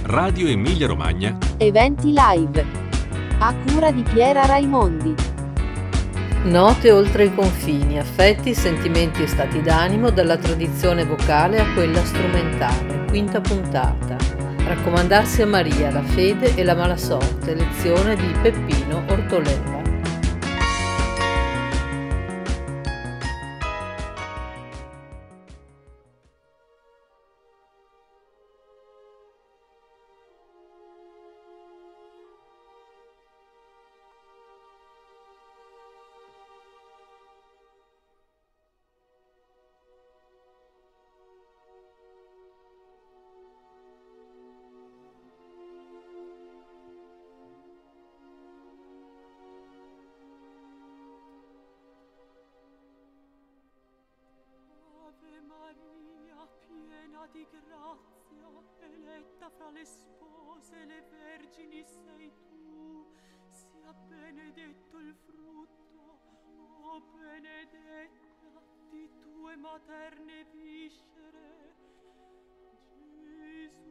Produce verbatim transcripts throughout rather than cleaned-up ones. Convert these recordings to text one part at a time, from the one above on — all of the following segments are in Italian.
Radio Emilia Romagna. Eventi live. A cura di Piera Raimondi. Note oltre i confini, affetti, sentimenti e stati d'animo, dalla tradizione vocale a quella strumentale. Quinta puntata. Raccomandarsi a Maria, la fede e la malasorte. Lezione di Peppino Ortoleva. Di grazia, eletta fra le spose, le vergini sei tu, sia benedetto il frutto, o benedetta di tue materne viscere, Gesù.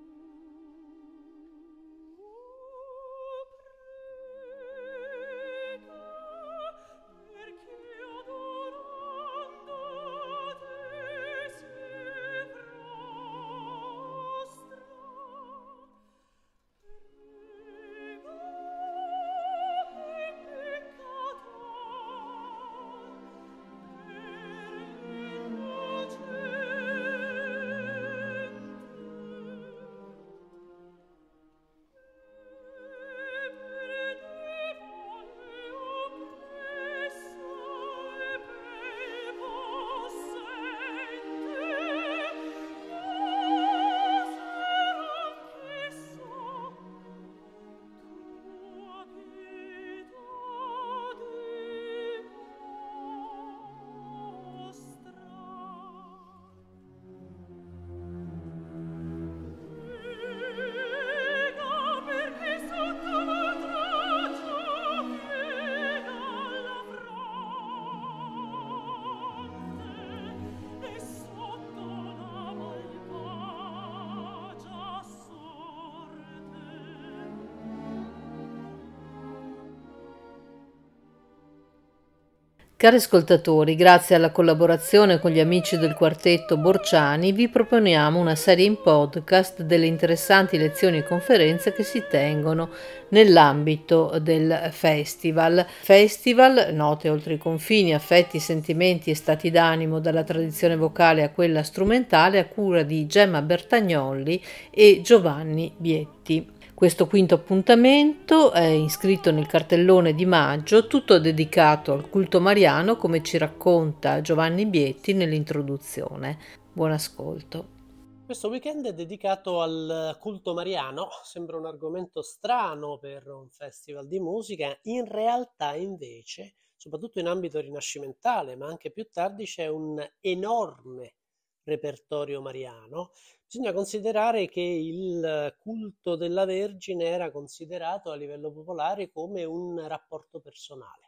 Cari ascoltatori, grazie alla collaborazione con gli amici del quartetto Borciani vi proponiamo una serie in podcast delle interessanti lezioni e conferenze che si tengono nell'ambito del festival. Festival, note oltre i confini, affetti, sentimenti e stati d'animo, dalla tradizione vocale a quella strumentale, a cura di Gemma Bertagnolli e Giovanni Bietti. Questo quinto appuntamento è iscritto nel cartellone di maggio, tutto dedicato al culto mariano, come ci racconta Giovanni Bietti nell'introduzione. Buon ascolto. Questo weekend è dedicato al culto mariano. Sembra un argomento strano per un festival di musica. In realtà, invece, soprattutto in ambito rinascimentale, ma anche più tardi, c'è un enorme repertorio mariano. Bisogna considerare che il culto della Vergine era considerato a livello popolare come un rapporto personale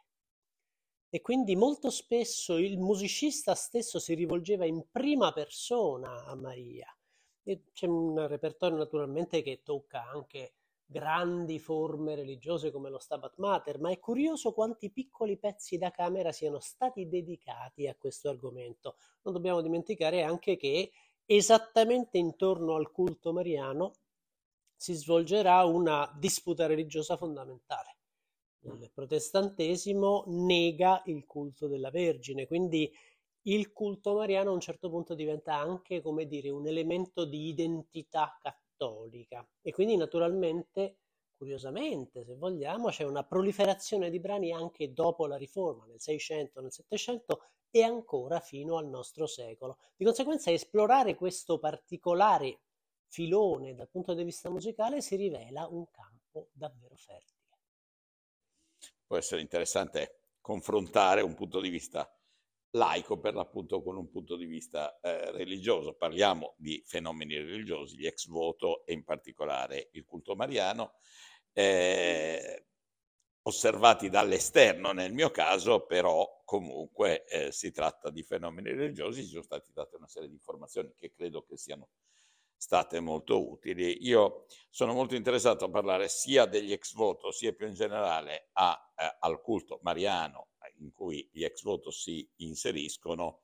e quindi molto spesso il musicista stesso si rivolgeva in prima persona a Maria. E c'è un repertorio naturalmente che tocca anche grandi forme religiose come lo Stabat Mater, ma è curioso quanti piccoli pezzi da camera siano stati dedicati a questo argomento. Non dobbiamo dimenticare anche che esattamente intorno al culto mariano si svolgerà una disputa religiosa fondamentale. Il protestantesimo nega il culto della Vergine, quindi il culto mariano a un certo punto diventa anche, come dire, un elemento di identità cattolica e quindi naturalmente, curiosamente, se vogliamo, c'è una proliferazione di brani anche dopo la Riforma, nel Seicento, nel Settecento e ancora fino al nostro secolo. Di conseguenza esplorare questo particolare filone dal punto di vista musicale si rivela un campo davvero fertile. Può essere interessante confrontare un punto di vista laico per l'appunto con un punto di vista eh, religioso. Parliamo di fenomeni religiosi, gli ex voto e in particolare il culto mariano, eh, osservati dall'esterno nel mio caso, però comunque eh, si tratta di fenomeni religiosi. Ci sono state date una serie di informazioni che credo che siano state molto utili. Io sono molto interessato a parlare sia degli ex voto, sia più in generale a, eh, al culto mariano in cui gli ex voto si inseriscono,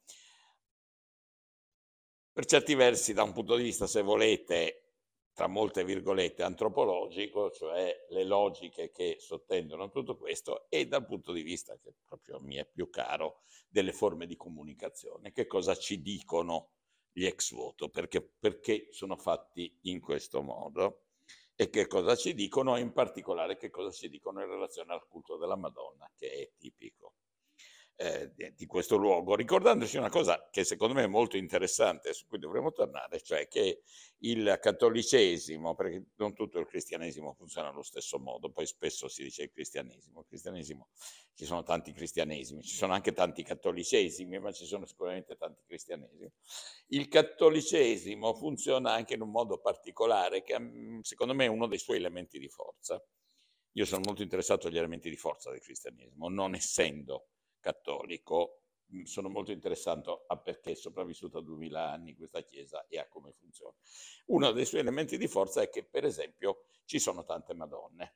per certi versi da un punto di vista, se volete, tra molte virgolette, antropologico, cioè le logiche che sottendono tutto questo, e dal punto di vista che proprio mi è più caro, delle forme di comunicazione. Che cosa ci dicono gli ex voto? Perché, perché sono fatti in questo modo? E che cosa ci dicono, e in particolare che cosa ci dicono in relazione al culto della Madonna, che è tipico Eh, di, di questo luogo, ricordandoci una cosa che secondo me è molto interessante, su cui dovremmo tornare, cioè che il cattolicesimo, perché non tutto il cristianesimo funziona allo stesso modo, poi spesso si dice il cristianesimo, il cristianesimo, ci sono tanti cristianesimi, ci sono anche tanti cattolicesimi, ma ci sono sicuramente tanti cristianesimi. Il cattolicesimo funziona anche in un modo particolare, che secondo me è uno dei suoi elementi di forza. Io sono molto interessato agli elementi di forza del cristianesimo, non essendo cattolico, sono molto interessato a perché è sopravvissuta duemila anni questa chiesa e a come funziona. Uno dei suoi elementi di forza è che, per esempio, ci sono tante Madonne,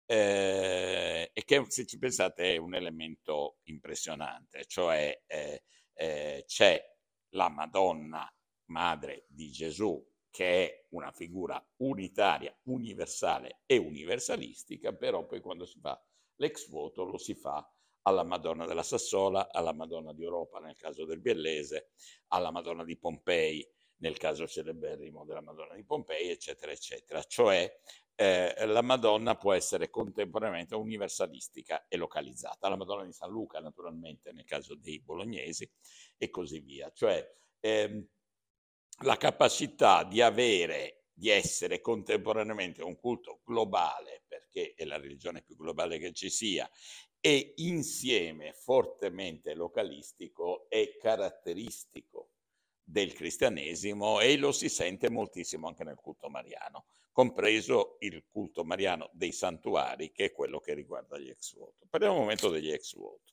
eh, e che, se ci pensate, è un elemento impressionante, cioè eh, eh, c'è la Madonna, madre di Gesù, che è una figura unitaria, universale e universalistica, però poi quando si fa l'ex voto lo si fa alla Madonna della Sassola, alla Madonna di Europa nel caso del Biellese, alla Madonna di Pompei nel caso celeberrimo della Madonna di Pompei, eccetera, eccetera. Cioè eh, la Madonna può essere contemporaneamente universalistica e localizzata. La Madonna di San Luca, naturalmente, nel caso dei bolognesi, e così via. Cioè ehm, la capacità di avere, di essere contemporaneamente un culto globale, perché è la religione più globale che ci sia, e insieme fortemente localistico, è caratteristico del cristianesimo, e lo si sente moltissimo anche nel culto mariano, compreso il culto mariano dei santuari, che è quello che riguarda gli ex voto. Parliamo un momento degli ex voto.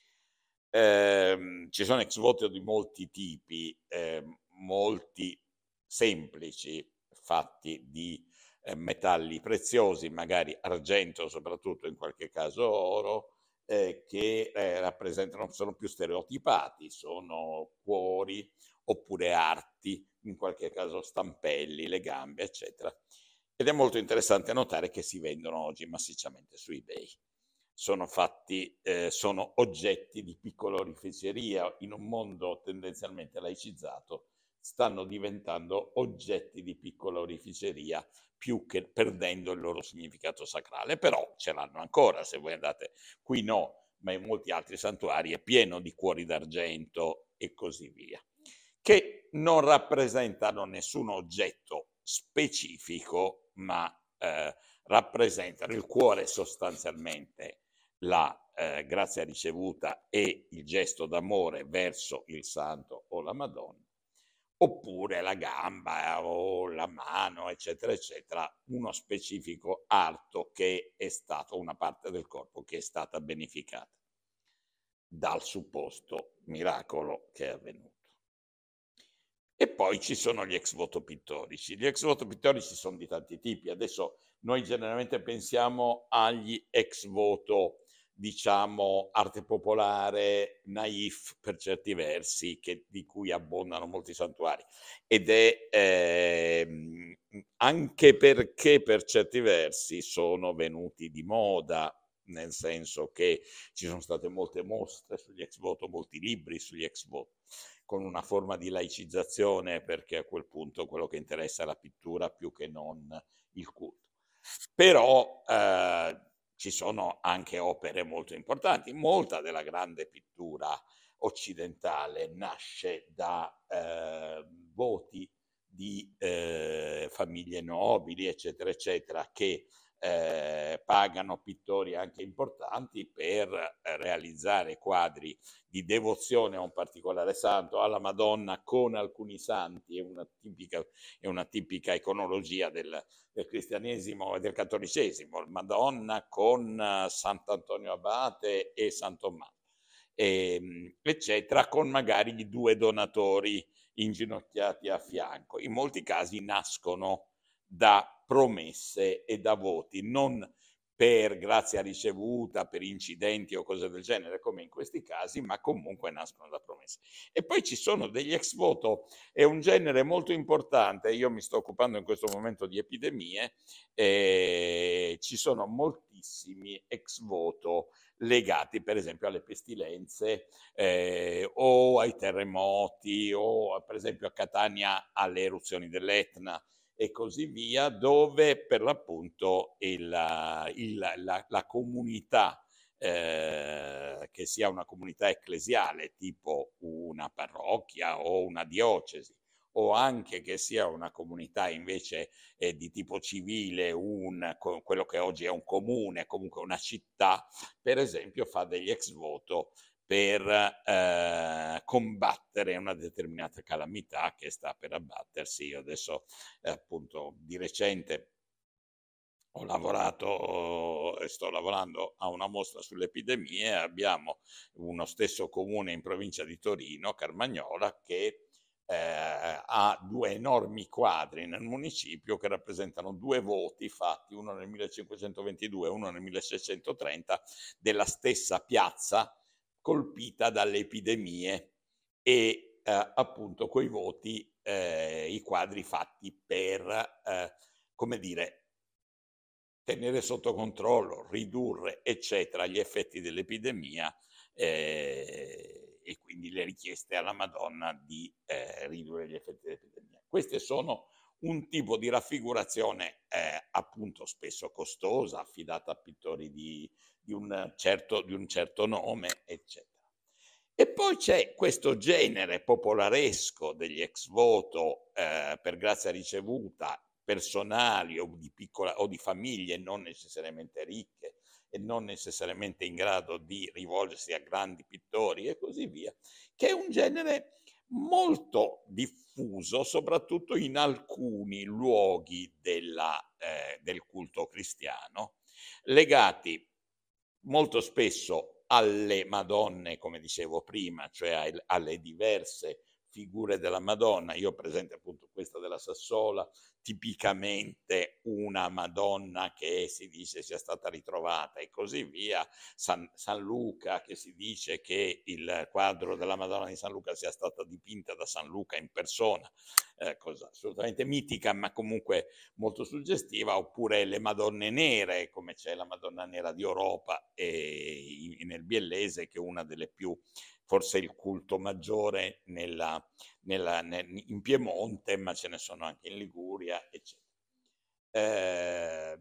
Eh, ci sono ex voto di molti tipi, eh, molti semplici, fatti di eh, metalli preziosi, magari argento, soprattutto in qualche caso oro, eh, che eh, rappresentano, sono più stereotipati, sono cuori oppure arti, in qualche caso stampelli, le gambe, eccetera. Ed è molto interessante notare che si vendono oggi massicciamente su eBay. Sono fatti, eh, sono oggetti di piccola oreficeria. In un mondo tendenzialmente laicizzato stanno diventando oggetti di piccola oreficeria, più che perdendo il loro significato sacrale, però ce l'hanno ancora. Se voi andate qui, no, ma in molti altri santuari è pieno di cuori d'argento e così via, che non rappresentano nessun oggetto specifico, ma eh, rappresentano il cuore, sostanzialmente la eh, grazia ricevuta e il gesto d'amore verso il santo o la Madonna, oppure la gamba o la mano, eccetera, eccetera, uno specifico arto che è stato, una parte del corpo che è stata beneficata dal supposto miracolo che è avvenuto. E poi ci sono gli ex voto pittorici. Gli ex voto pittorici sono di tanti tipi. Adesso noi generalmente pensiamo agli ex voto, diciamo, arte popolare, naif per certi versi, che, di cui abbondano molti santuari. Ed è eh, anche perché per certi versi sono venuti di moda, nel senso che ci sono state molte mostre sugli ex voto, molti libri sugli ex voto, con una forma di laicizzazione, perché a quel punto quello che interessa è la pittura più che non il culto. Però eh, ci sono anche opere molto importanti. Molta della grande pittura occidentale nasce da eh, voti di eh, famiglie nobili, eccetera, eccetera, che eh, pagano pittori anche importanti per eh, realizzare quadri di devozione a un particolare santo, alla Madonna con alcuni santi. È una tipica, è una tipica iconologia del, del cristianesimo e del cattolicesimo, Madonna con uh, Sant'Antonio Abate e San Tommaso, e, eccetera, con magari i due donatori inginocchiati a fianco. In molti casi nascono da promesse e da voti, non per grazia ricevuta, per incidenti o cose del genere, come in questi casi, ma comunque nascono da promesse. E poi ci sono degli ex voto, è un genere molto importante, io mi sto occupando in questo momento di epidemie, e ci sono moltissimi ex voto legati per esempio alle pestilenze eh, o ai terremoti o per esempio a Catania alle eruzioni dell'Etna e così via, dove per l'appunto il, il, la, la comunità, eh, che sia una comunità ecclesiale tipo una parrocchia o una diocesi, o anche che sia una comunità invece eh, di tipo civile, un, quello che oggi è un comune, comunque una città, per esempio fa degli ex voto per eh, combattere una determinata calamità che sta per abbattersi. Io adesso eh, appunto di recente ho lavorato e sto lavorando a una mostra sulle epidemie, abbiamo uno stesso comune in provincia di Torino, Carmagnola, che eh, ha due enormi quadri nel municipio che rappresentano due voti fatti, uno nel millecinquecentoventidue e uno nel milleseicentotrenta, della stessa piazza colpita dalle epidemie e eh, appunto quei voti, eh, i quadri fatti per, eh, come dire, tenere sotto controllo, ridurre, eccetera, gli effetti dell'epidemia eh, e quindi le richieste alla Madonna di eh, ridurre gli effetti dell'epidemia. Queste sono un tipo di raffigurazione eh, appunto spesso costosa, affidata a pittori di, di, un certo, di un certo nome, eccetera. E poi c'è questo genere popolaresco degli ex voto eh, per grazia ricevuta, personali o di, piccola, o di famiglie non necessariamente ricche e non necessariamente in grado di rivolgersi a grandi pittori e così via, che è un genere molto diffuso soprattutto in alcuni luoghi della, eh, del culto cristiano, legati molto spesso alle Madonne, come dicevo prima, cioè alle diverse figure della Madonna. Io ho presente appunto questa della Sassola, tipicamente una Madonna che si dice sia stata ritrovata e così via, San, San Luca, che si dice che il quadro della Madonna di San Luca sia stata dipinta da San Luca in persona, eh, cosa assolutamente mitica ma comunque molto suggestiva, oppure le Madonne nere, come c'è la Madonna nera di Europa e nel Biellese, che è una delle più, forse il culto maggiore nella, nella, nel, in Piemonte, ma ce ne sono anche in Liguria, eccetera. Eh,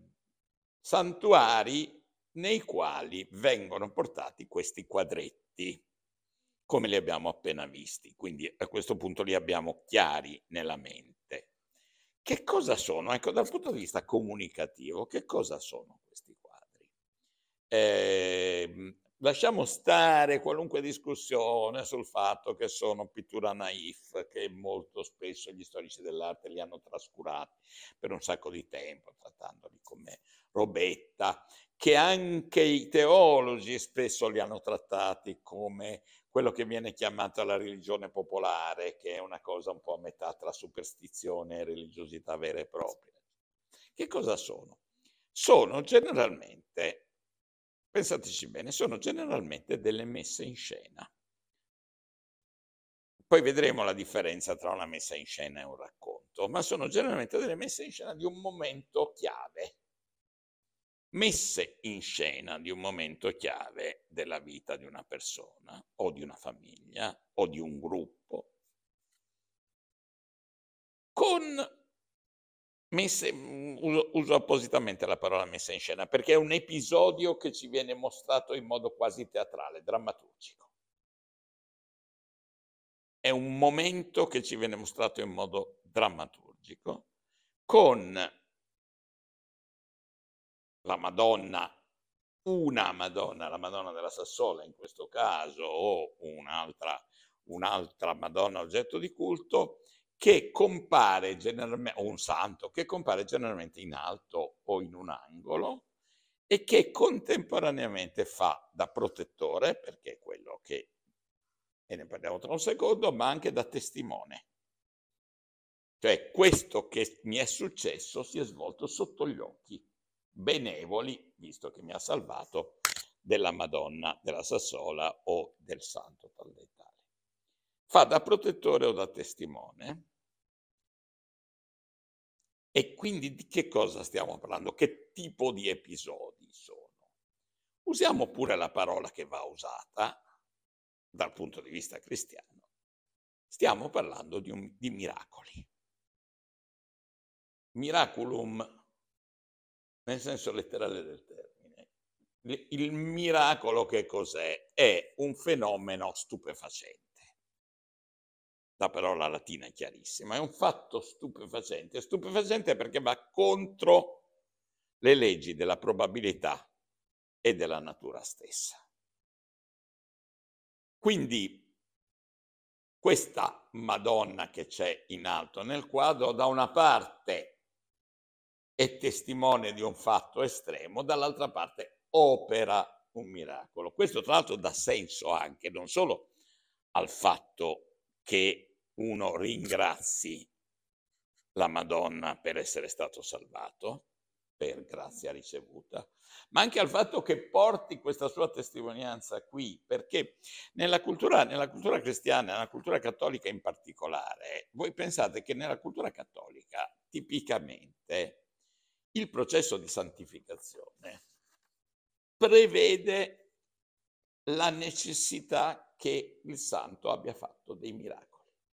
santuari nei quali vengono portati questi quadretti, come li abbiamo appena visti, quindi a questo punto li abbiamo chiari nella mente. Che cosa sono? Ecco, dal punto di vista comunicativo, che cosa sono questi quadri? Eh, lasciamo stare qualunque discussione sul fatto che sono pittura naif, che molto spesso gli storici dell'arte li hanno trascurati per un sacco di tempo, trattandoli come robetta, che anche i teologi spesso li hanno trattati come quello che viene chiamato la religione popolare, che è una cosa un po' a metà tra superstizione e religiosità vera e propria. Che cosa sono? Sono generalmente, pensateci bene, sono generalmente delle messe in scena. Poi vedremo la differenza tra una messa in scena e un racconto, ma sono generalmente delle messe in scena di un momento chiave. Messe in scena di un momento chiave della vita di una persona o di una famiglia o di un gruppo, con messe, uso, uso appositamente la parola messa in scena perché è un episodio che ci viene mostrato in modo quasi teatrale, drammaturgico. È un momento che ci viene mostrato in modo drammaturgico, con la Madonna, una Madonna, la Madonna della Sassola in questo caso, o un'altra, un'altra Madonna oggetto di culto, che compare generalmente, o un santo, che compare generalmente in alto o in un angolo e che contemporaneamente fa da protettore, perché è quello che, e ne parliamo tra un secondo, ma anche da testimone. Cioè questo che mi è successo si è svolto sotto gli occhi benevoli, visto che mi ha salvato, della Madonna della Sassola o del Santo tal dei tali. Fa da protettore o da testimone. E quindi di che cosa stiamo parlando? Che tipo di episodi sono? Usiamo pure la parola che va usata dal punto di vista cristiano. Stiamo parlando di, un, di miracoli. Miraculum nel senso letterale del termine. Il miracolo che cos'è? È un fenomeno stupefacente. La parola latina è chiarissima, è un fatto stupefacente. Stupefacente perché va contro le leggi della probabilità e della natura stessa. Quindi questa Madonna che c'è in alto nel quadro, da una parte è testimone di un fatto estremo, dall'altra parte opera un miracolo. Questo tra l'altro dà senso anche non solo al fatto che uno ringrazi la Madonna per essere stato salvato, per grazia ricevuta, ma anche al fatto che porti questa sua testimonianza qui, perché nella cultura, nella cultura cristiana, nella cultura cattolica in particolare, voi pensate che nella cultura cattolica tipicamente il processo di santificazione prevede la necessità che il santo abbia fatto dei miracoli.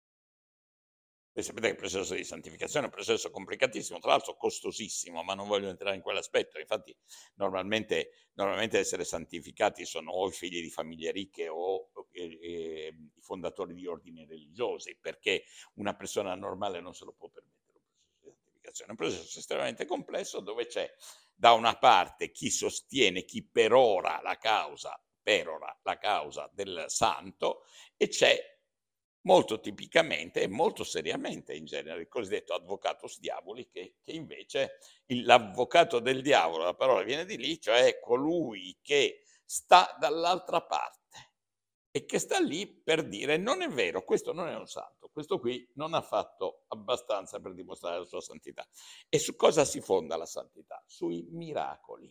Voi sapete che il processo di santificazione è un processo complicatissimo, tra l'altro costosissimo, ma non voglio entrare in quell'aspetto. Infatti normalmente, normalmente essere santificati sono o i figli di famiglie ricche o eh, eh, i fondatori di ordini religiosi, perché una persona normale non se lo può permettere. È un processo estremamente complesso dove c'è da una parte chi sostiene, chi perora la causa, perora la causa del santo, e c'è molto tipicamente e molto seriamente in genere il cosiddetto advocatus diaboli, che, che invece il, l'avvocato del diavolo, la parola viene di lì, cioè colui che sta dall'altra parte e che sta lì per dire non è vero, questo non è un santo, questo qui non ha fatto abbastanza per dimostrare la sua santità. E su cosa si fonda la santità? Sui miracoli,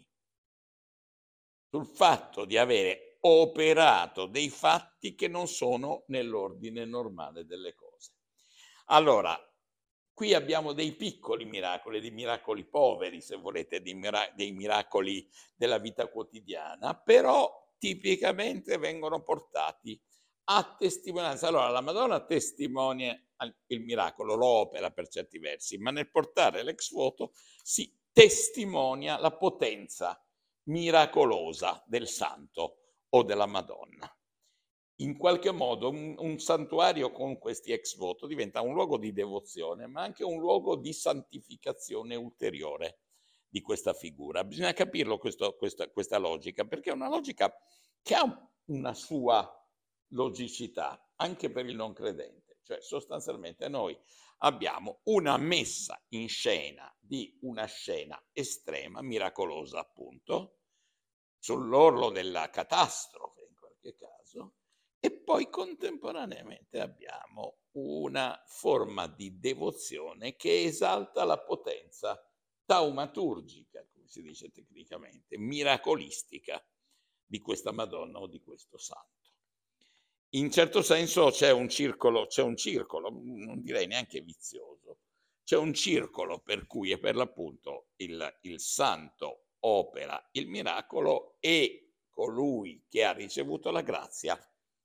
sul fatto di avere operato dei fatti che non sono nell'ordine normale delle cose. Allora, qui abbiamo dei piccoli miracoli, dei miracoli poveri, se volete, dei, mira- dei miracoli della vita quotidiana, però tipicamente vengono portati a testimonianza. Allora la Madonna testimonia il miracolo, lo opera per certi versi, ma nel portare l'ex voto si testimonia la potenza miracolosa del santo o della Madonna. In qualche modo un, un santuario con questi ex voto diventa un luogo di devozione, ma anche un luogo di santificazione ulteriore di questa figura. Bisogna capirlo questo, questa, questa logica, perché è una logica che ha una sua logicità anche per il non credente. Cioè sostanzialmente noi abbiamo una messa in scena di una scena estrema, miracolosa appunto, sull'orlo della catastrofe in qualche caso, e poi contemporaneamente abbiamo una forma di devozione che esalta la potenza taumaturgica, come si dice tecnicamente, miracolistica di questa Madonna o di questo santo. In certo senso c'è un circolo, c'è un circolo, non direi neanche vizioso, c'è un circolo per cui è per l'appunto il, il santo opera il miracolo e colui che ha ricevuto la grazia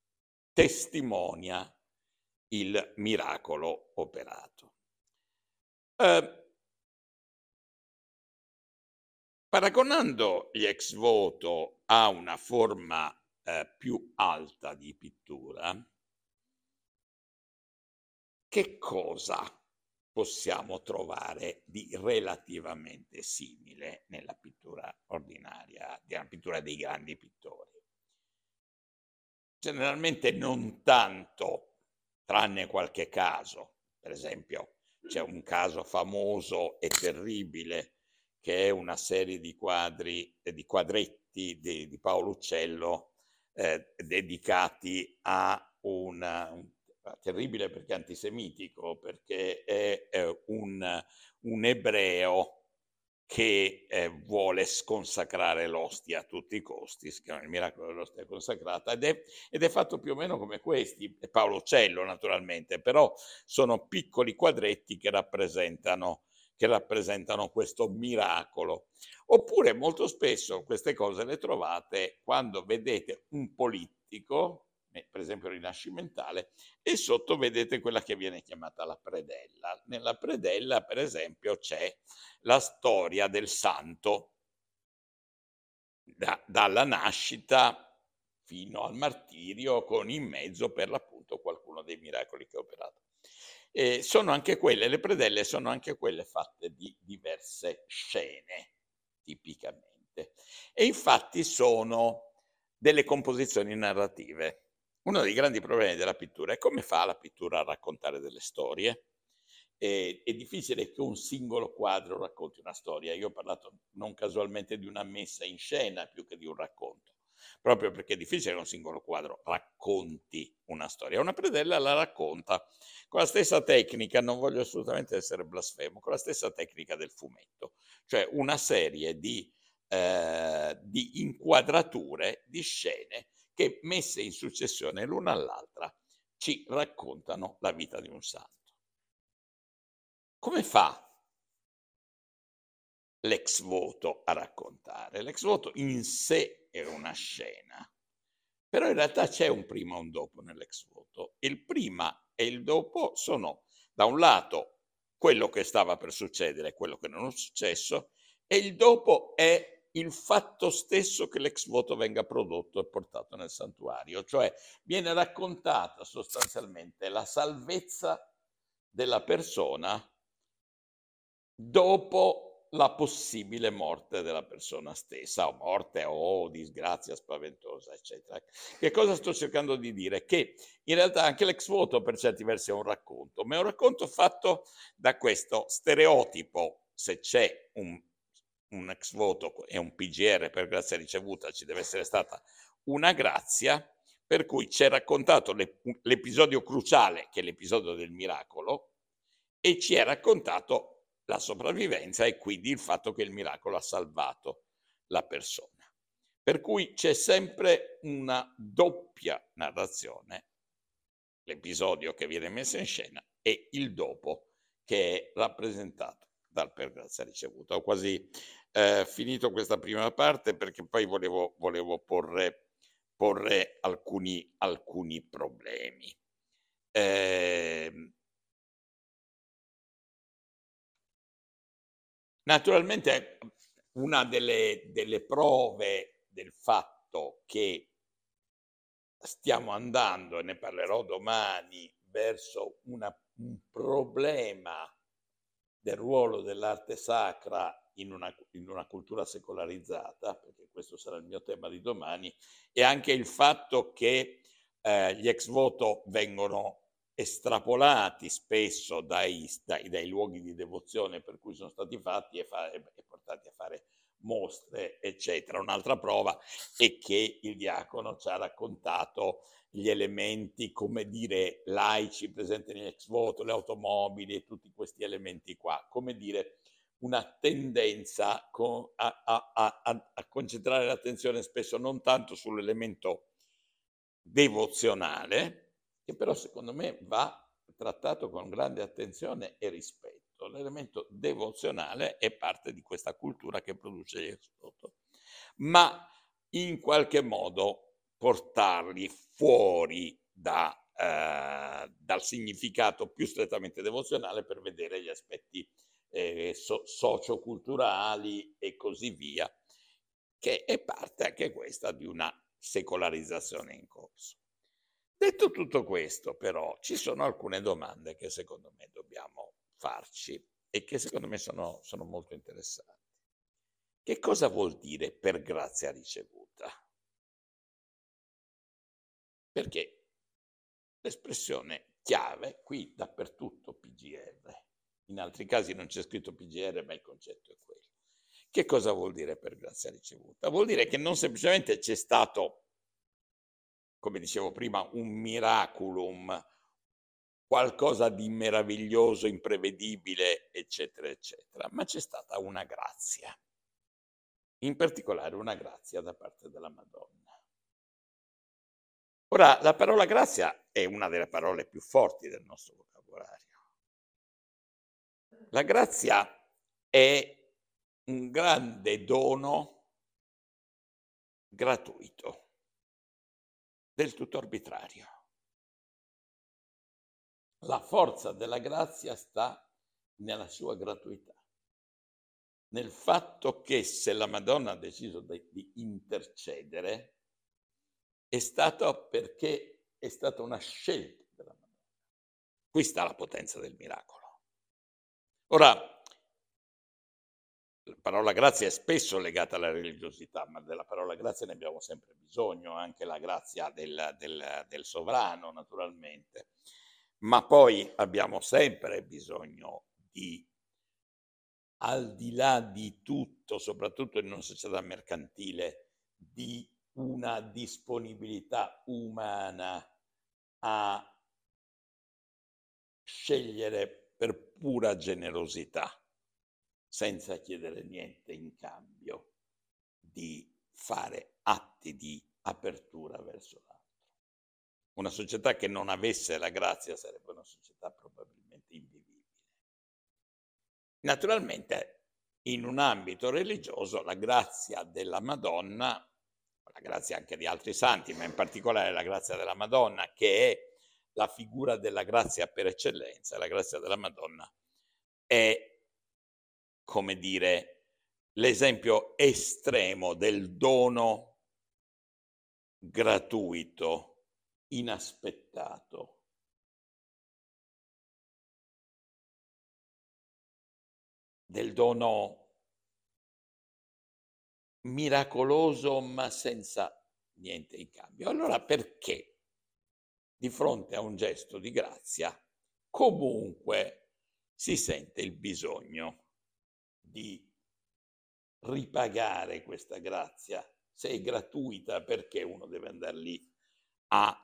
testimonia il miracolo operato. Eh, paragonando gli ex voto a una forma eh, più alta di pittura, che cosa possiamo trovare di relativamente simile nella pittura ordinaria, nella pittura dei grandi pittori? Generalmente non tanto, tranne qualche caso. Per esempio c'è un caso famoso e terribile che è una serie di quadri, eh, di quadretti di, di Paolo Uccello eh, dedicati a una, un, terribile perché è antisemitico, perché è, è un, un ebreo che eh, vuole sconsacrare l'ostia a tutti i costi, si chiama Il miracolo dell'ostia consacrata, ed è, ed è fatto più o meno come questi, è Paolo Cello naturalmente, però sono piccoli quadretti che rappresentano, che rappresentano questo miracolo. Oppure molto spesso queste cose le trovate quando vedete un politico, per esempio rinascimentale, e sotto vedete quella che viene chiamata la predella. Nella predella, per esempio, c'è la storia del santo, da, dalla nascita fino al martirio, con in mezzo per l'appunto qualcuno dei miracoli che ha operato. E sono anche quelle, le predelle sono anche quelle fatte di diverse scene, tipicamente. E infatti sono delle composizioni narrative. Uno dei grandi problemi della pittura è come fa la pittura a raccontare delle storie. E, è difficile che un singolo quadro racconti una storia. Io ho parlato non casualmente di una messa in scena più che di un racconto, proprio perché è difficile che un singolo quadro racconti una storia. Una predella la racconta con la stessa tecnica, non voglio assolutamente essere blasfemo, con la stessa tecnica del fumetto, cioè una serie di, eh, di inquadrature, di scene che messe in successione l'una all'altra ci raccontano la vita di un santo. Come fa l'ex voto a raccontare? L'ex voto in sé è una scena, però in realtà c'è un prima e un dopo nell'ex voto. Il prima e il dopo sono, da un lato, quello che stava per succedere e quello che non è successo, e il dopo è il fatto stesso che l'ex voto venga prodotto e portato nel santuario, cioè viene raccontata sostanzialmente la salvezza della persona dopo la possibile morte della persona stessa, o morte o disgrazia spaventosa, eccetera. Che cosa sto cercando di dire? Che in realtà anche l'ex voto per certi versi è un racconto, ma è un racconto fatto da questo stereotipo. Se c'è un, un ex voto e un P G R per grazia ricevuta, ci deve essere stata una grazia, per cui c'è raccontato le, l'episodio cruciale, che è l'episodio del miracolo, e ci è raccontato la sopravvivenza e quindi il fatto che il miracolo ha salvato la persona. Per cui c'è sempre una doppia narrazione, l'episodio che viene messo in scena e il dopo che è rappresentato dal per grazia ricevuta. Ho quasi eh, finito questa prima parte perché poi volevo, volevo porre, porre alcuni, alcuni problemi. Eh, Naturalmente una delle, delle prove del fatto che stiamo andando, e ne parlerò domani, verso una, un problema del ruolo dell'arte sacra in una, in una cultura secolarizzata, perché questo sarà il mio tema di domani, e anche il fatto che eh, gli ex voto vengono estrapolati spesso dai, dai, dai luoghi di devozione per cui sono stati fatti e, fa, e portati a fare mostre, eccetera. Un'altra prova è che il diacono ci ha raccontato gli elementi, come dire, laici presenti negli ex voto, le automobili e tutti questi elementi qua, come dire, una tendenza a, a, a, a concentrare l'attenzione spesso non tanto sull'elemento devozionale, che però secondo me va trattato con grande attenzione e rispetto. L'elemento devozionale è parte di questa cultura che produce gli ex voto, ma in qualche modo portarli fuori da, eh, dal significato più strettamente devozionale per vedere gli aspetti eh, so- socioculturali e così via, che è parte anche questa di una secolarizzazione in corso. Detto tutto questo, però, ci sono alcune domande che secondo me dobbiamo farci e che secondo me sono, sono molto interessanti. Che cosa vuol dire per grazia ricevuta? Perché l'espressione chiave, qui dappertutto P G R, in altri casi non c'è scritto P G R, ma il concetto è quello. Che cosa vuol dire per grazia ricevuta? Vuol dire che non semplicemente c'è stato, come dicevo prima, un miraculum, qualcosa di meraviglioso, imprevedibile, eccetera, eccetera, ma c'è stata una grazia, in particolare una grazia da parte della Madonna. Ora, la parola grazia è una delle parole più forti del nostro vocabolario. La grazia è un grande dono gratuito, del tutto arbitrario. La forza della grazia sta nella sua gratuità, nel fatto che se la Madonna ha deciso di, di intercedere è stato perché è stata una scelta della Madonna. Qui sta la potenza del miracolo. Ora, la parola grazia è spesso legata alla religiosità, ma della parola grazia ne abbiamo sempre bisogno, anche la grazia del, del, del sovrano, naturalmente. Ma poi abbiamo sempre bisogno di, al di là di tutto, soprattutto in una società mercantile, di una disponibilità umana a scegliere per pura generosità, senza chiedere niente in cambio, di fare atti di apertura verso l'altro. Una società che non avesse la grazia sarebbe una società probabilmente invivibile. Naturalmente, in un ambito religioso, la grazia della Madonna, la grazia anche di altri santi, ma in particolare la grazia della Madonna, che è la figura della grazia per eccellenza, la grazia della Madonna è, come dire, l'esempio estremo del dono gratuito, inaspettato, del dono miracoloso ma senza niente in cambio. Allora perché di fronte a un gesto di grazia comunque si sente il bisogno di ripagare questa grazia? Se è gratuita, perché uno deve andare lì a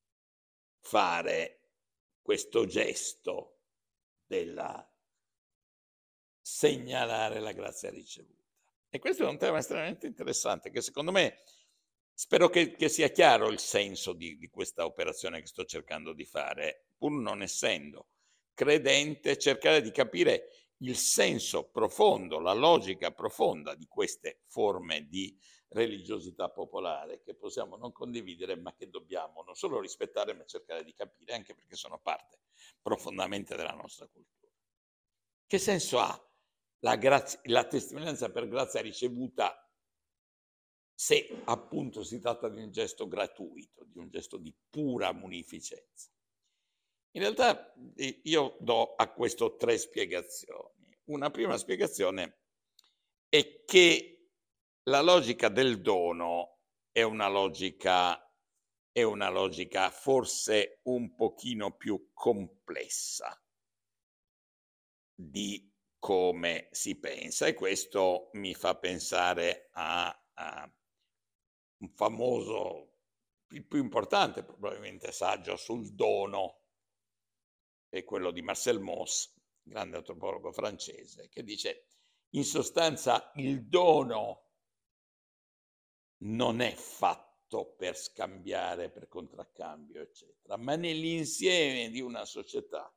fare questo gesto della segnalare la grazia ricevuta? E questo è un tema estremamente interessante, che secondo me, spero che, che sia chiaro il senso di, di questa operazione che sto cercando di fare, pur non essendo credente, cercare di capire il senso profondo, la logica profonda di queste forme di religiosità popolare che possiamo non condividere, ma che dobbiamo non solo rispettare, ma cercare di capire, anche perché sono parte profondamente della nostra cultura. Che senso ha la, grazia, la testimonianza per grazia ricevuta se appunto si tratta di un gesto gratuito, di un gesto di pura munificenza? In realtà io do a questo tre spiegazioni. Una prima spiegazione è che la logica del dono è una logica, è una logica forse un pochino più complessa di come si pensa, e questo mi fa pensare a, a un famoso, il più importante probabilmente saggio sul dono, è quello di Marcel Mauss, grande antropologo francese, che dice in sostanza il dono non è fatto per scambiare, per contraccambio, eccetera, ma nell'insieme di una società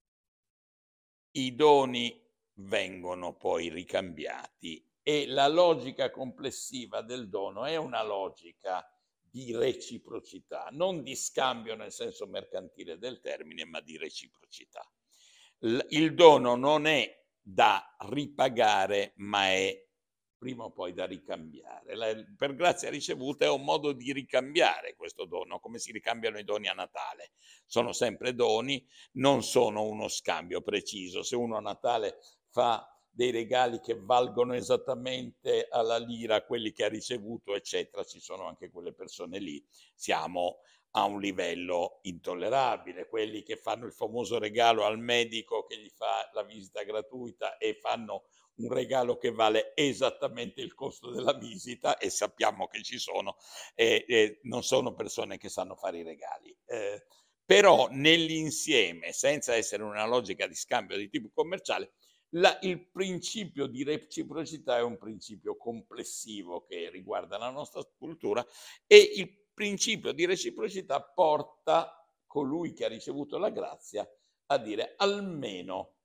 i doni vengono poi ricambiati e la logica complessiva del dono è una logica di reciprocità, non di scambio nel senso mercantile del termine, ma di reciprocità. Il dono non è da ripagare, ma è prima o poi da ricambiare. La, per grazia ricevuta è un modo di ricambiare questo dono, come si ricambiano i doni a Natale. Sono sempre doni, non sono uno scambio preciso. Se uno a Natale fa dei regali che valgono esattamente alla lira quelli che ha ricevuto, eccetera, ci sono anche quelle persone lì. Siamo a un livello intollerabile, quelli che fanno il famoso regalo al medico che gli fa la visita gratuita e fanno un regalo che vale esattamente il costo della visita, e sappiamo che ci sono, e, e non sono persone che sanno fare i regali. Eh, però nell'insieme, senza essere una logica di scambio di tipo commerciale, la, il principio di reciprocità è un principio complessivo che riguarda la nostra cultura, e il principio di reciprocità porta colui che ha ricevuto la grazia a dire: almeno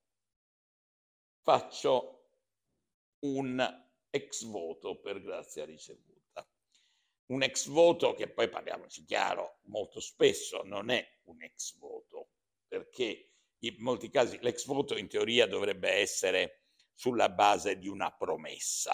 faccio un ex voto per grazia ricevuta. Un ex voto che poi, parliamoci chiaro, molto spesso non è un ex voto, perché in molti casi l'ex voto in teoria dovrebbe essere sulla base di una promessa.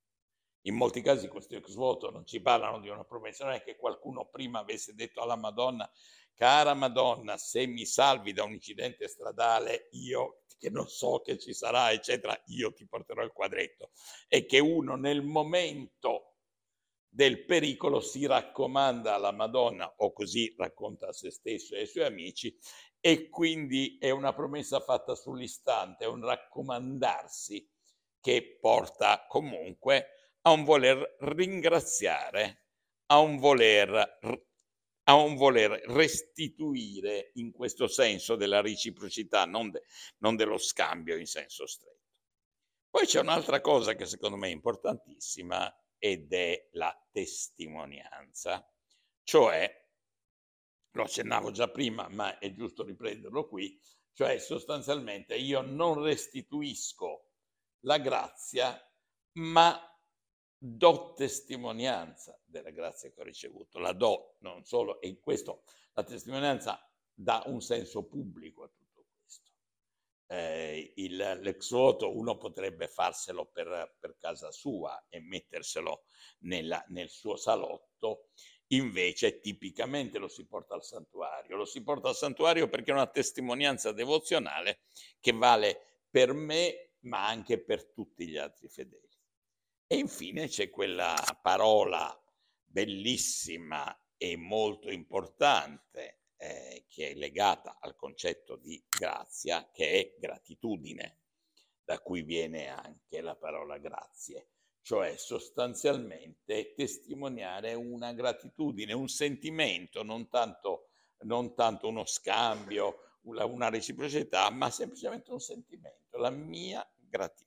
In molti casi questo ex voto non ci parlano di una promessa, non è che qualcuno prima avesse detto alla Madonna: cara Madonna, se mi salvi da un incidente stradale, io, che non so che ci sarà, eccetera, io ti porterò il quadretto. E che uno nel momento del pericolo si raccomanda alla Madonna, o così racconta a se stesso e ai suoi amici, e quindi è una promessa fatta sull'istante, è un raccomandarsi che porta comunque a un voler ringraziare, a un voler, a un voler restituire, in questo senso della reciprocità, non, de, non dello scambio in senso stretto. Poi c'è un'altra cosa che secondo me è importantissima, ed è la testimonianza, cioè, lo accennavo già prima, ma è giusto riprenderlo qui, cioè sostanzialmente io non restituisco la grazia, ma do testimonianza della grazia che ho ricevuto, la do non solo, e in questo la testimonianza dà un senso pubblico a tutto questo. Eh, il, l'ex voto uno potrebbe farselo per, per casa sua e metterselo nella, nel suo salotto, invece tipicamente lo si porta al santuario. Lo si porta al santuario perché è una testimonianza devozionale che vale per me, ma anche per tutti gli altri fedeli. E infine c'è quella parola bellissima e molto importante eh, che è legata al concetto di grazia, che è gratitudine, da cui viene anche la parola grazie, cioè sostanzialmente testimoniare una gratitudine, un sentimento, non tanto, non tanto uno scambio, una, una reciprocità, ma semplicemente un sentimento, la mia gratitudine.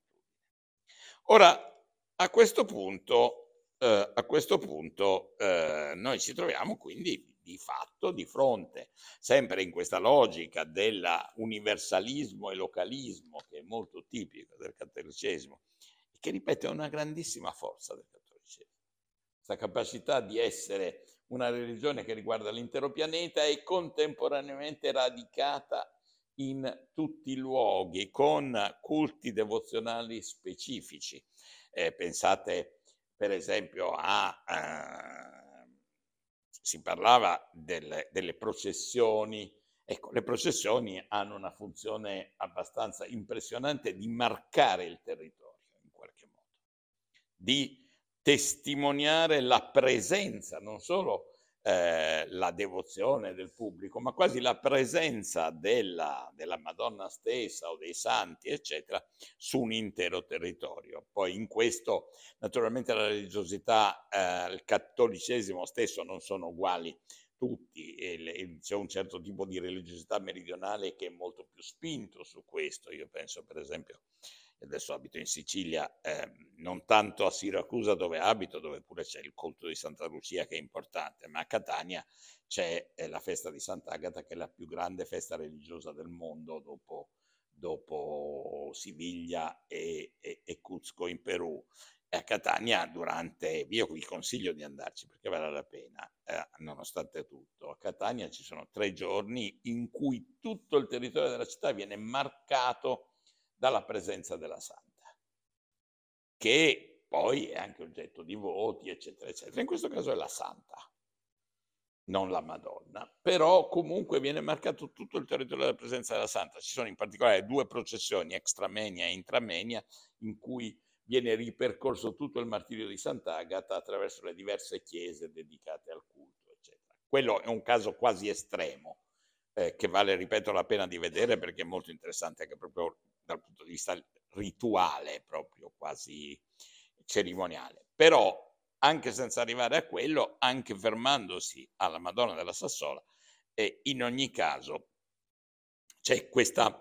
Ora, a questo punto, eh, a questo punto eh, noi ci troviamo quindi di fatto di fronte, sempre in questa logica dell'universalismo e localismo che è molto tipico del cattolicesimo, e che, ripeto, è una grandissima forza del cattolicesimo, questa capacità di essere una religione che riguarda l'intero pianeta e contemporaneamente radicata in tutti i luoghi, con culti devozionali specifici. Eh, pensate per esempio a, eh, si parlava delle, delle processioni, ecco, le processioni hanno una funzione abbastanza impressionante di marcare il territorio in qualche modo, di testimoniare la presenza, non solo eh, la devozione del pubblico, ma quasi la presenza della, della Madonna stessa o dei santi, eccetera, su un intero territorio. Poi in questo, naturalmente, la religiosità, eh, il cattolicesimo stesso non sono uguali tutti, e, e c'è un certo tipo di religiosità meridionale che è molto più spinto su questo. Io penso per esempio, adesso abito in Sicilia, eh, non tanto a Siracusa dove abito, dove pure c'è il culto di Santa Lucia che è importante, ma a Catania c'è eh, la festa di Sant'Agata, che è la più grande festa religiosa del mondo dopo, dopo Siviglia e, e, e Cuzco in Perù. E a Catania durante, io vi consiglio di andarci perché vale la pena, eh, nonostante tutto. A Catania ci sono tre giorni in cui tutto il territorio della città viene marcato dalla presenza della Santa, che poi è anche oggetto di voti, eccetera, eccetera. In questo caso è la Santa, non la Madonna, però comunque viene marcato tutto il territorio della presenza della Santa. Ci sono in particolare due processioni, extramenia e intramenia, in cui viene ripercorso tutto il martirio di Sant'Agata attraverso le diverse chiese dedicate al culto, eccetera. Quello è un caso quasi estremo, eh, che vale, ripeto, la pena di vedere perché è molto interessante anche proprio dal punto di vista rituale, proprio quasi cerimoniale. Però, anche senza arrivare a quello, anche fermandosi alla Madonna della Sassola, E in ogni caso c'è questa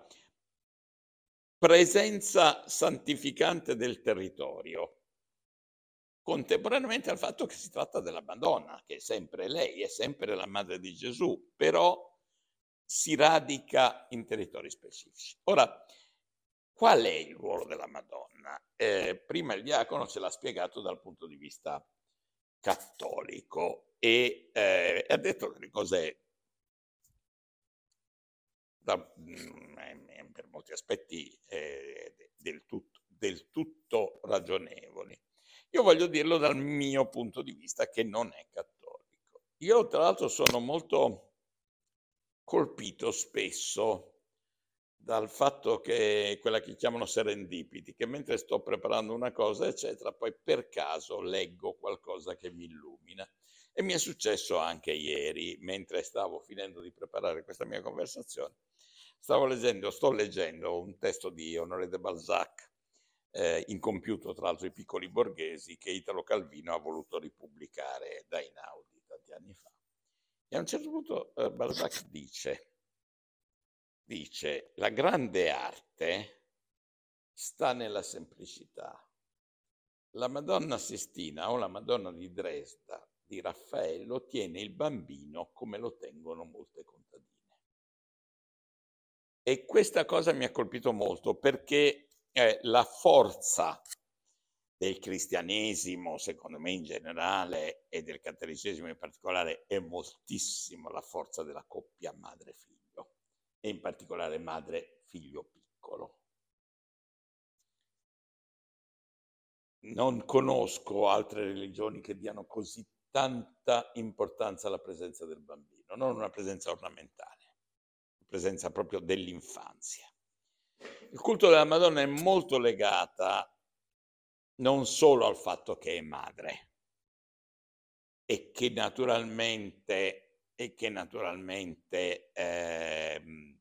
presenza santificante del territorio, contemporaneamente al fatto che si tratta della Madonna, che è sempre lei, è sempre la madre di Gesù, però si radica in territori specifici. Ora, qual è il ruolo della Madonna? Eh, prima il diacono ce l'ha spiegato dal punto di vista cattolico e eh, ha detto delle cose da, mh, per molti aspetti eh, del, tutto, del tutto ragionevoli. Io voglio dirlo dal mio punto di vista, che non è cattolico. Io tra l'altro sono molto colpito spesso dal fatto che quella che chiamano serendipity, che mentre sto preparando una cosa, eccetera, poi per caso leggo qualcosa che mi illumina. E mi è successo anche ieri, mentre stavo finendo di preparare questa mia conversazione. Stavo leggendo, sto leggendo un testo di Honoré de Balzac, eh, incompiuto tra l'altro I piccoli borghesi, che Italo Calvino ha voluto ripubblicare da Einaudi tanti anni fa. E a un certo punto eh, Balzac dice, dice, la grande arte sta nella semplicità. La Madonna Sistina o la Madonna di Dresda di Raffaello tiene il bambino come lo tengono molte contadine. E questa cosa mi ha colpito molto perché eh, la forza del cristianesimo, secondo me in generale, e del cattolicesimo in particolare, è moltissimo la forza della coppia madre-figlio, e in particolare madre-figlio piccolo. Non conosco altre religioni che diano così tanta importanza alla presenza del bambino, non una presenza ornamentale, una presenza proprio dell'infanzia. Il culto della Madonna è molto legata non solo al fatto che è madre e che naturalmente, e che naturalmente ehm,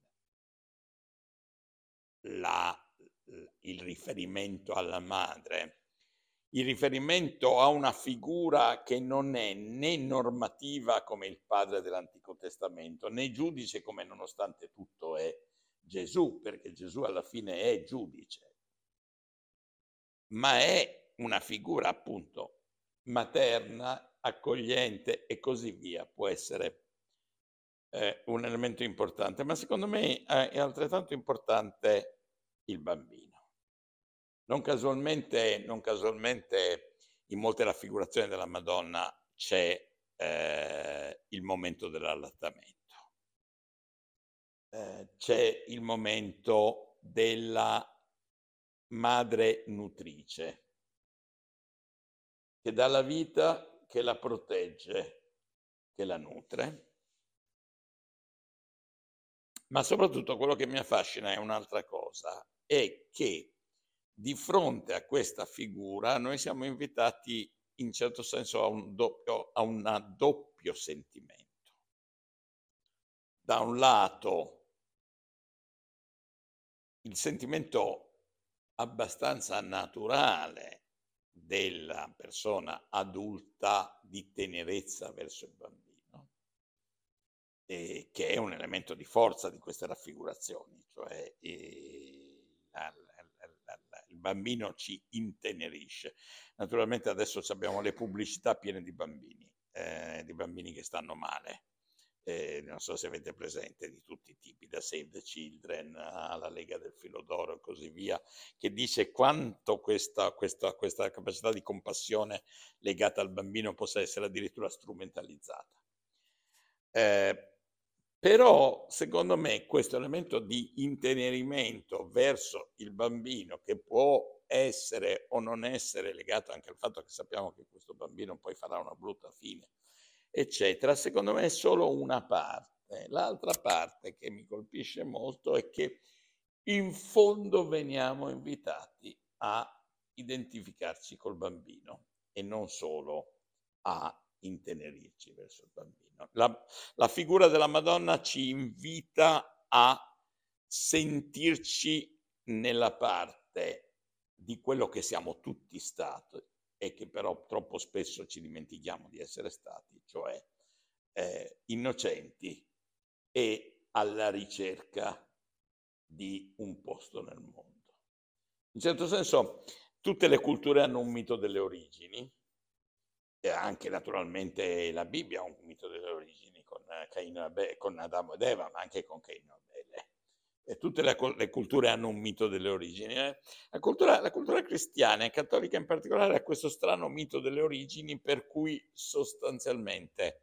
la, il riferimento alla madre, il riferimento a una figura che non è né normativa come il padre dell'Antico Testamento, né giudice come nonostante tutto è Gesù, perché Gesù alla fine è giudice, ma è una figura appunto materna, accogliente e così via, può essere eh, un elemento importante, ma secondo me eh, è altrettanto importante il bambino. Non casualmente, non casualmente in molte raffigurazioni della Madonna c'è eh, il momento dell'allattamento, eh, c'è il momento della madre nutrice, che dà la vita, che la protegge, che la nutre. Ma soprattutto quello che mi affascina è un'altra cosa, è che di fronte a questa figura noi siamo invitati in certo senso a un doppio, a un doppio sentimento. Da un lato il sentimento abbastanza naturale della persona adulta di tenerezza verso il bambino, eh, che è un elemento di forza di queste raffigurazioni, cioè eh, la, la, la, la, il bambino ci intenerisce. Naturalmente adesso abbiamo le pubblicità piene di bambini, eh, di bambini che stanno male. Eh, non so se avete presente, di tutti i tipi, da Save the Children alla Lega del Filo d'Oro e così via, che dice quanto questa, questa, questa capacità di compassione legata al bambino possa essere addirittura strumentalizzata. Eh, però secondo me questo elemento di intenerimento verso il bambino, che può essere o non essere legato anche al fatto che sappiamo che questo bambino poi farà una brutta fine, eccetera, secondo me è solo una parte. L'altra parte che mi colpisce molto è che in fondo veniamo invitati a identificarci col bambino e non solo a intenerirci verso il bambino. La, la figura della Madonna ci invita a sentirci nella parte di quello che siamo tutti stati e che però troppo spesso ci dimentichiamo di essere stati, cioè eh, innocenti, e alla ricerca di un posto nel mondo. In certo senso tutte le culture hanno un mito delle origini, e anche naturalmente la Bibbia ha un mito delle origini con, Caino e Abele, con Adamo ed Eva, ma anche con Caino e Abele. E tutte le, le culture hanno un mito delle origini. Eh? La, cultura, la cultura cristiana e cattolica in particolare ha questo strano mito delle origini per cui sostanzialmente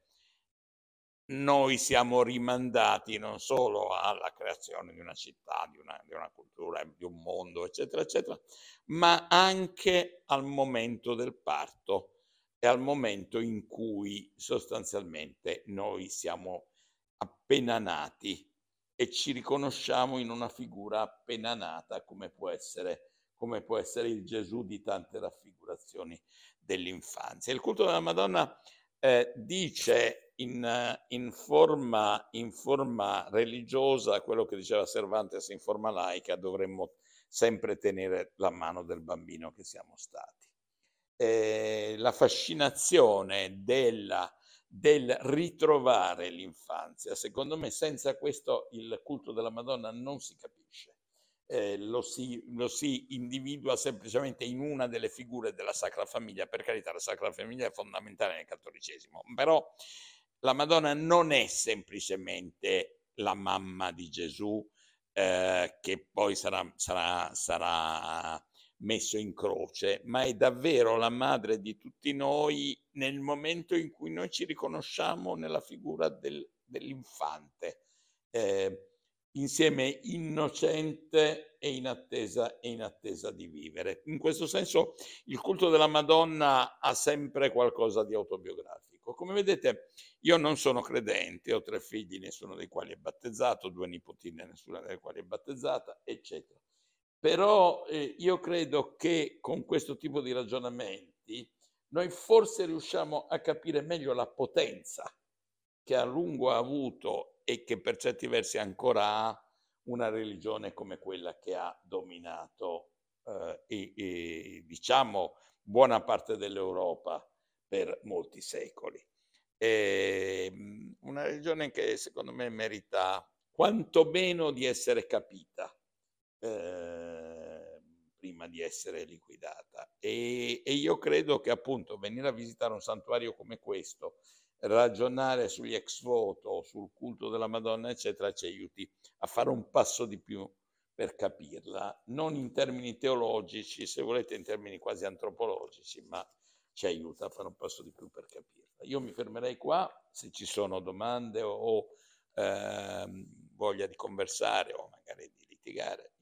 noi siamo rimandati non solo alla creazione di una città, di una, di una cultura, di un mondo, eccetera, eccetera, ma anche al momento del parto e al momento in cui sostanzialmente noi siamo appena nati e ci riconosciamo in una figura appena nata come può essere, come può essere il Gesù di tante raffigurazioni dell'infanzia. Il culto della Madonna eh, dice in, in, forma, in forma religiosa quello che diceva Cervantes in forma laica: dovremmo sempre tenere la mano del bambino che siamo stati. Eh, la fascinazione della, del ritrovare l'infanzia, secondo me senza questo il culto della Madonna non si capisce. Eh, lo, si, lo si individua semplicemente in una delle figure della Sacra Famiglia. Per carità, la Sacra Famiglia è fondamentale nel cattolicesimo, però la Madonna non è semplicemente la mamma di Gesù eh, che poi sarà, sarà, sarà messo in croce, ma è davvero la madre di tutti noi nel momento in cui noi ci riconosciamo nella figura del, dell'infante, eh, insieme innocente e in attesa e in attesa di vivere. In questo senso il culto della Madonna ha sempre qualcosa di autobiografico. Come vedete, io non sono credente, ho tre figli, nessuno dei quali è battezzato, due nipotine, nessuna delle quali è battezzata, eccetera. Però eh, io credo che con questo tipo di ragionamenti noi forse riusciamo a capire meglio la potenza che a lungo ha avuto e che per certi versi ancora ha una religione come quella che ha dominato eh, e, e, diciamo buona parte dell'Europa per molti secoli. E, una religione che secondo me merita quantomeno di essere capita eh, prima di essere liquidata, e, e io credo che appunto venire a visitare un santuario come questo, ragionare sugli ex voto, sul culto della Madonna, eccetera, ci aiuti a fare un passo di più per capirla, non in termini teologici, se volete in termini quasi antropologici, ma ci aiuta a fare un passo di più per capirla. Io mi fermerei qua, se ci sono domande o, o ehm, voglia di conversare o magari di litigare.